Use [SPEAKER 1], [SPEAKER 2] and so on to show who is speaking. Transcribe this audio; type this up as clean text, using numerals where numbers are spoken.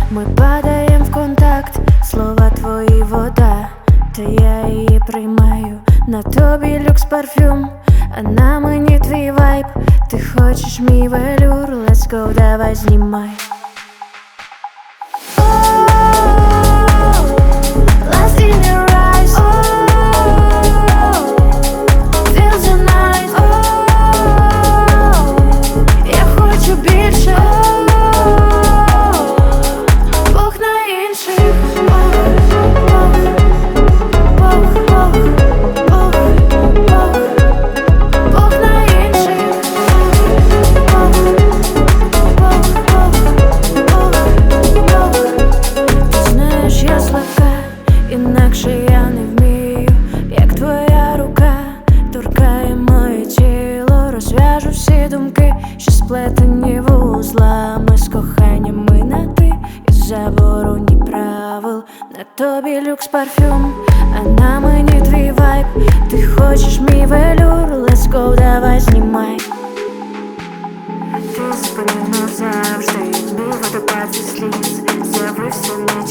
[SPEAKER 1] Ми падаєм в контакт, слова твої вода, та я її приймаю. На тобі люкс парфюм, а на мені твій вайб. Ти хочеш мій велюр, let's go, давай знімай. Інакше я не вмію, як твоя рука торкає моє тіло, розв'яжу всі думки, що сплетені вузлами з коханнями на ти і забороні правил. На тобі люкс парфюм, а на мені твій вайб. Ти хочеш мій велюр, let's go, давай знімай. Ти зупинив назавжди, мій водопад зі сліз, з'явився мій